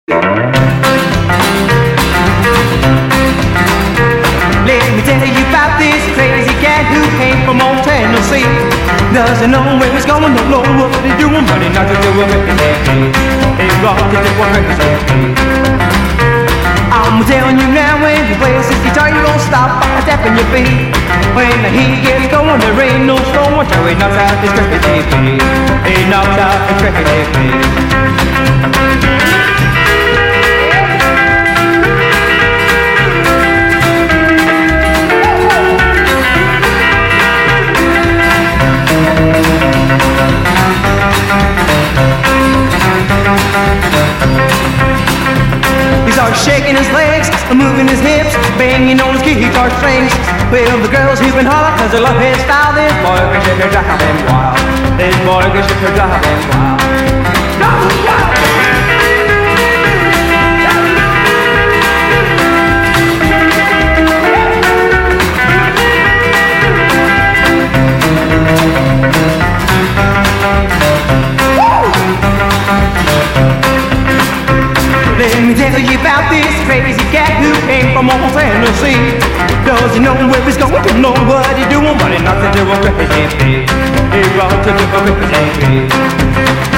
Let me tell you about this crazy cat who came from old Tennessee. Doesn't know where he's going, don't know what he's doing, but he knocks it to a crazy. He rocks it to a crazy. I'm telling you now, when he plays his guitar, you don't stop by tapping your feet. When he gets going, there ain't no storm, so he knocks out this crazy. He knocks out the crazy. He starts shaking his legs, moving his hips, banging on his guitar strings. Well, the girls who've been holler 'cause they love his style. This boy can shake her driving wild. This boy can shake her driving wild. Let me tell you about this crazy cat who came from old Tennessee. Doesn't know where he's going, don't know what he's doing, but he knocks it to a crazy. He rocks it to a crazy.